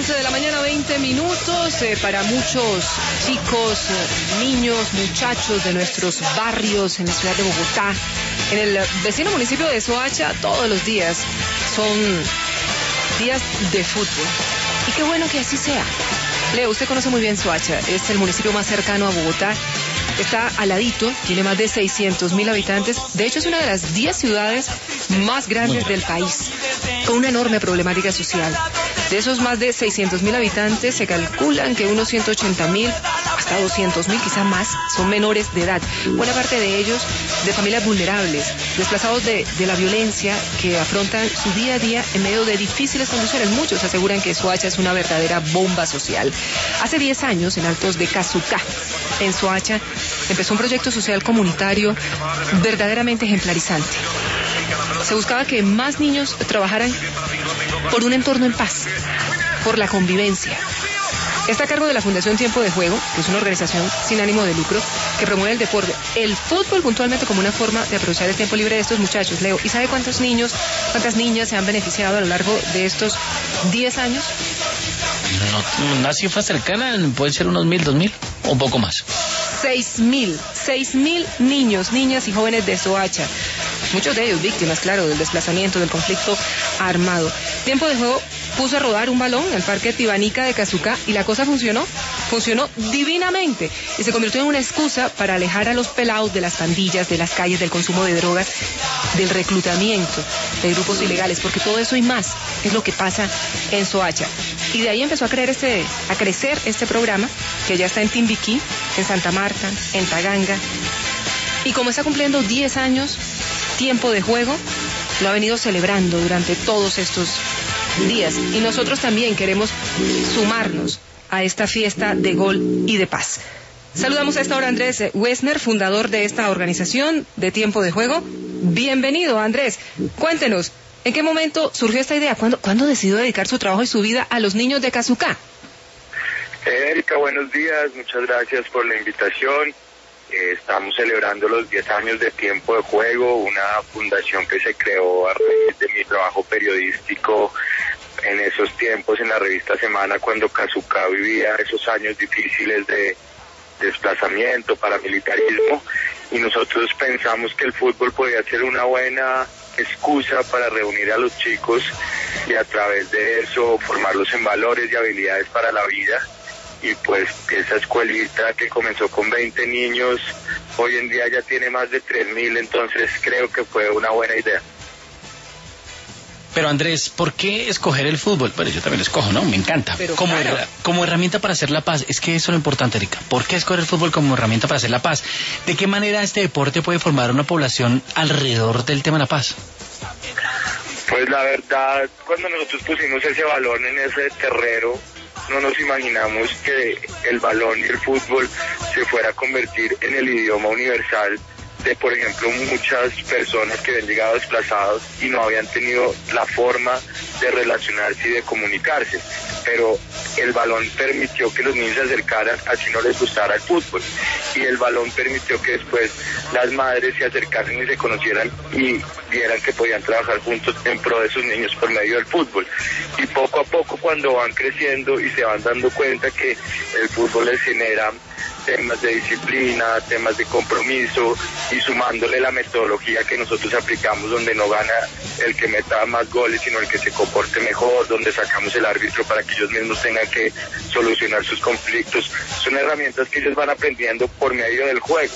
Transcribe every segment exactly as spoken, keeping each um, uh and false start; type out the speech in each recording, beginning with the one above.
once de la mañana, veinte minutos. Eh, para muchos chicos, eh, niños, muchachos de nuestros barrios en la ciudad de Bogotá, en el vecino municipio de Soacha, todos los días son días de fútbol. Y qué bueno que así sea. Leo, usted conoce muy bien Soacha, es el municipio más cercano a Bogotá. Está al ladito, tiene más de seiscientos mil habitantes. De hecho, es una de las diez ciudades más grandes del país, con una enorme problemática social. De esos más de seiscientos mil habitantes, se calculan que unos ciento ochenta mil, hasta doscientos mil, quizá más, son menores de edad. Buena parte de ellos de familias vulnerables, desplazados de, de la violencia, que afrontan su día a día en medio de difíciles condiciones. Muchos aseguran que Soacha es una verdadera bomba social. Hace diez años, en Altos de Cazucá, en Soacha, empezó un proyecto social comunitario verdaderamente ejemplarizante. Se buscaba que más niños trabajaran por un entorno en paz, por la convivencia. Está a cargo de la Fundación Tiempo de Juego, que es una organización sin ánimo de lucro que promueve el deporte, el fútbol puntualmente, como una forma de aprovechar el tiempo libre de estos muchachos. Leo, ¿y sabe cuántos niños, cuántas niñas se han beneficiado a lo largo de estos diez años? No, una cifra cercana, pueden ser unos mil, dos mil, o un poco más. Seis mil, seis mil niños, niñas y jóvenes de Soacha. Muchos de ellos víctimas, claro, del desplazamiento, del conflicto armado. Tiempo de Juego puso a rodar un balón en el Parque Tibanica de Cazucá y la cosa funcionó, funcionó divinamente y se convirtió en una excusa para alejar a los pelados de las pandillas, de las calles, del consumo de drogas, del reclutamiento de grupos ilegales, porque todo eso y más es lo que pasa en Soacha. Y de ahí empezó a, creer este, a crecer este programa, que ya está en Timbiquí, en Santa Marta, en Taganga. Y como está cumpliendo diez años, Tiempo de Juego lo ha venido celebrando durante todos estos días. Y nosotros también queremos sumarnos a esta fiesta de gol y de paz. Saludamos a esta hora a Andrés Wessner, fundador de esta organización de Tiempo de Juego. Bienvenido, Andrés. Cuéntenos, ¿en qué momento surgió esta idea? ¿Cuándo, ¿cuándo decidió dedicar su trabajo y su vida a los niños de Cazucá? Erika, buenos días. Muchas gracias por la invitación. Eh, estamos celebrando los diez años de Tiempo de Juego, una fundación que se creó a raíz de mi trabajo periodístico en esos tiempos en la revista Semana, cuando Cazucá vivía esos años difíciles de desplazamiento, paramilitarismo, y nosotros pensamos que el fútbol podía ser una buena excusa para reunir a los chicos y a través de eso formarlos en valores y habilidades para la vida. Y pues esa escuelita que comenzó con veinte niños, hoy en día ya tiene más de tres mil, entonces creo que fue una buena idea. Pero Andrés, ¿por qué escoger el fútbol? Bueno, yo también lo escojo, ¿no? Me encanta. Pero como, claro. her- como herramienta para hacer la paz. Es que eso es lo importante, Erika. ¿Por qué escoger el fútbol como herramienta para hacer la paz? ¿De qué manera este deporte puede formar una población alrededor del tema de la paz? Pues la verdad, cuando nosotros pusimos ese balón en ese terrero, no nos imaginamos que el balón y el fútbol se fuera a convertir en el idioma universal de, por ejemplo, muchas personas que habían llegado desplazados y no habían tenido la forma de relacionarse y de comunicarse. Pero el balón permitió que los niños se acercaran, así no les gustara el fútbol. Y el balón permitió que después las madres se acercaran y se conocieran y vieran que podían trabajar juntos en pro de sus niños por medio del fútbol. Y poco a poco, cuando van creciendo y se van dando cuenta que el fútbol les genera temas de disciplina, temas de compromiso, y sumándole la metodología que nosotros aplicamos, donde no gana el que meta más goles, sino el que se comporte mejor, donde sacamos el árbitro para que ellos mismos tengan que solucionar sus conflictos. Son herramientas que ellos van aprendiendo por medio del juego.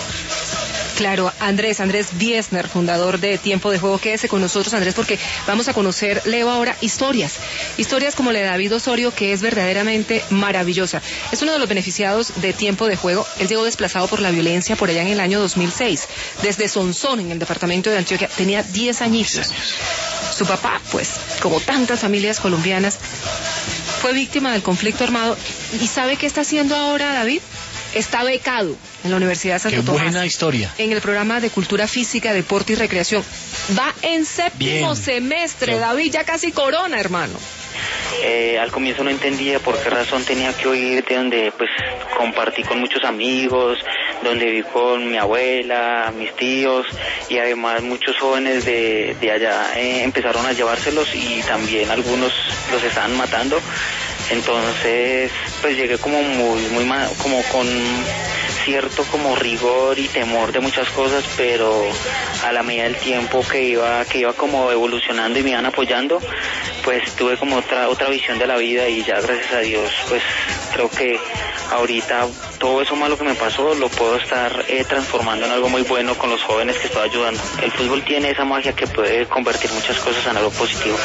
Claro, Andrés, Andrés Wessner, fundador de Tiempo de Juego. Quédese con nosotros, Andrés, porque vamos a conocer, Leo, ahora historias. Historias como la de David Osorio, que es verdaderamente maravillosa. Es uno de los beneficiados de Tiempo de Juego. Él llegó desplazado por la violencia por allá en el año dos mil seis, desde Sonsón, en el departamento de Antioquia. Tenía diez añitos. Su papá, pues, como tantas familias colombianas, fue víctima del conflicto armado. ¿Y sabe qué está haciendo ahora, David? Está becado en la Universidad de Santo Qué Tomás. buena historia. En el programa de Cultura Física, Deporte y Recreación. Va en séptimo Bien. semestre, Sí. David, ya casi corona, hermano. Eh, al comienzo no entendía por qué razón tenía que oír, de donde pues compartí con muchos amigos, donde viví con mi abuela, mis tíos, y además muchos jóvenes de, de allá eh, empezaron a llevárselos y también algunos los estaban matando. Entonces, pues llegué como muy, muy, ma- como con cierto como rigor y temor de muchas cosas, pero a la medida del tiempo que iba, que iba como evolucionando y me iban apoyando, pues tuve como otra, otra visión de la vida y ya gracias a Dios, pues creo que ahorita todo eso malo que me pasó lo puedo estar eh, transformando en algo muy bueno con los jóvenes que estoy ayudando. El fútbol tiene esa magia que puede convertir muchas cosas en algo positivo.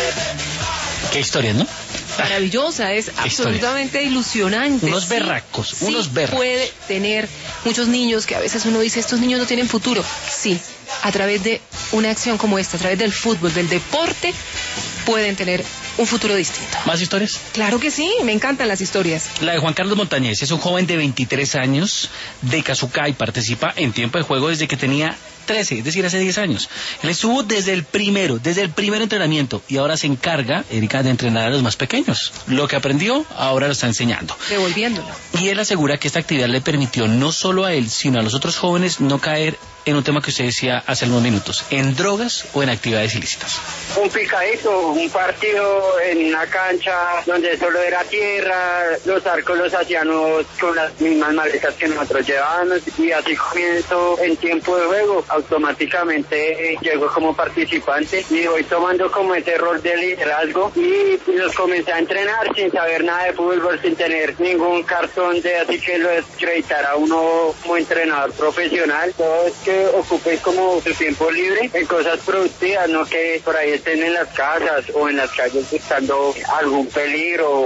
Qué historia, ¿no? Maravillosa, es absolutamente ilusionante. Unos Sí, berracos, sí unos berracos. Puede tener muchos niños que a veces uno dice, estos niños no tienen futuro. Sí, a través de una acción como esta, a través del fútbol, del deporte, pueden tener un futuro distinto. ¿Más historias? Claro que sí, me encantan las historias. La de Juan Carlos Montañez es un joven de veintitrés años de Cazucá y participa en tiempo de juego desde que tenía trece, es decir, hace diez años. Él estuvo desde el primero, desde el primer entrenamiento y ahora se encarga, Erika, de entrenar a los más pequeños. Lo que aprendió, ahora lo está enseñando. Devolviéndolo. Y él asegura que esta actividad le permitió no solo a él, sino a los otros jóvenes no caer en un tema que usted decía hace algunos minutos, en drogas o en actividades ilícitas. Un picadito, un partido en una cancha donde solo era tierra, los arcos los hacíamos con las mismas maletas que nosotros llevábamos y así comienzo en tiempo de juego. Automáticamente eh, llego como participante y voy tomando como ese rol de liderazgo y los comencé a entrenar sin saber nada de fútbol, sin tener ningún cartón de así que lo acreditara uno como entrenador profesional. Todo es que ocupéis como su tiempo libre en cosas productivas, no que por ahí estén en las casas o en las calles buscando algún peligro.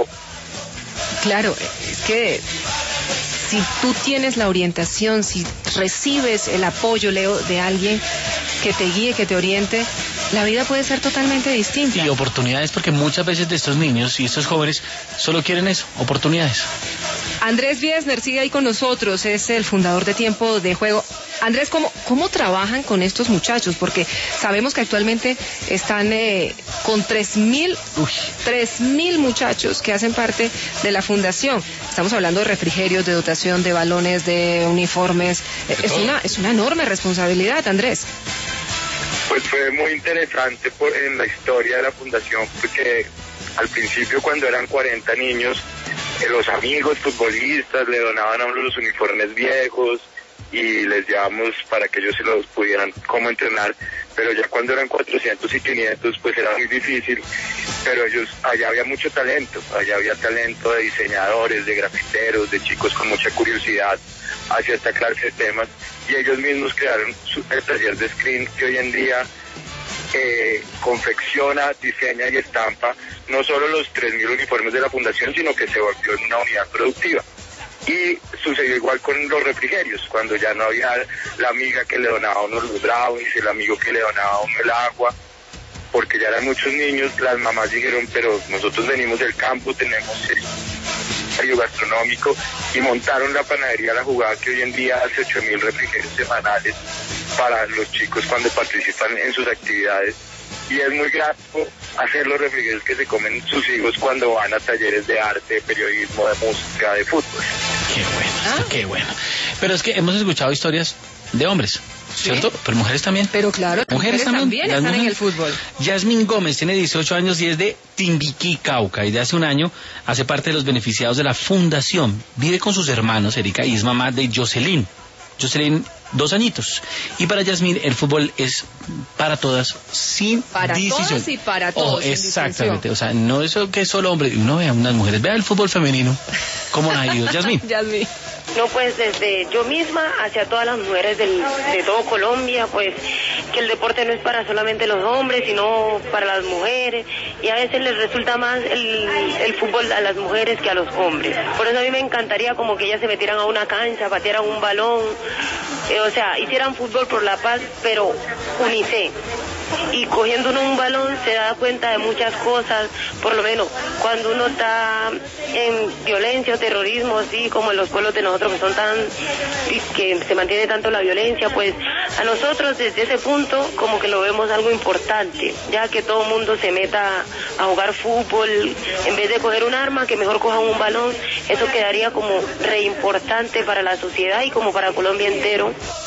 Claro, es que si tú tienes la orientación, si recibes el apoyo, Leo, de alguien que te guíe, que te oriente, la vida puede ser totalmente distinta. Y oportunidades, porque muchas veces de estos niños y estos jóvenes solo quieren eso, oportunidades. Andrés Biesner sigue ahí con nosotros, es el fundador de Tiempo de Juego. Andrés, ¿cómo, cómo trabajan con estos muchachos? Porque sabemos que actualmente están eh, con tres mil muchachos que hacen parte de la fundación. Estamos hablando de refrigerios, de dotación, de balones, de uniformes. Eh, es una, es una enorme responsabilidad, Andrés. Pues fue muy interesante por, en la historia de la fundación, porque al principio cuando eran cuarenta niños, eh, los amigos futbolistas le donaban a uno los uniformes viejos y les llevamos para que ellos se los pudieran como entrenar, pero ya cuando eran cuatrocientos y quinientos pues era muy difícil, pero ellos, allá había mucho talento, allá había talento de diseñadores, de grafiteros, de chicos con mucha curiosidad hacia esta clase de temas, y ellos mismos crearon su, el taller de screen que hoy en día eh, confecciona, diseña y estampa no solo los tres mil uniformes de la fundación, sino que se volvió en una unidad productiva. Y sucedió igual con los refrigerios, cuando ya no había la amiga que le donaba a uno los brownies, el amigo que le donaba a uno el agua, porque ya eran muchos niños, las mamás dijeron, pero nosotros venimos del campo, tenemos el barrio gastronómico, y montaron la panadería La Jugada, que hoy en día hace ocho mil refrigerios semanales para los chicos cuando participan en sus actividades. Y es muy grato hacer los refrigerios que se comen sus hijos cuando van a talleres de arte, de periodismo, de música, de fútbol. Qué bueno, ¿Ah? qué bueno. Pero es que hemos escuchado historias de hombres, ¿cierto? Sí. Pero mujeres también. Pero claro, las mujeres, mujeres también, también están en el fútbol. Yasmín Gómez tiene dieciocho años y es de Timbiquí, Cauca, y de hace un año hace parte de los beneficiados de la fundación. Vive con sus hermanos, Erika, y es mamá de Jocelyn. Jocelyn, dos añitos. Y para Yasmín el fútbol es para todas, sin para decisión. Para todas y para todos. Oh, exactamente, o sea, no eso que es solo hombre. Uno ve a unas mujeres, vea el fútbol femenino, cómo ha ido. Yasmín. Yasmín. No, pues desde yo misma hacia todas las mujeres del, de todo Colombia, pues que el deporte no es para solamente los hombres, sino para las mujeres, y a veces les resulta más el, el fútbol a las mujeres que a los hombres. Por eso a mí me encantaría como que ellas se metieran a una cancha, patearan un balón, eh, o sea, hicieran fútbol por la paz, pero unicé. Y cogiendo uno un balón se da cuenta de muchas cosas, por lo menos cuando uno está en violencia o terrorismo, así como en los pueblos de nosotros que son tan, que se mantiene tanto la violencia, pues a nosotros desde ese punto como que lo vemos algo importante, ya que todo el mundo se meta a jugar fútbol, en vez de coger un arma, que mejor cojan un balón. Eso quedaría como re importante para la sociedad y como para Colombia entero.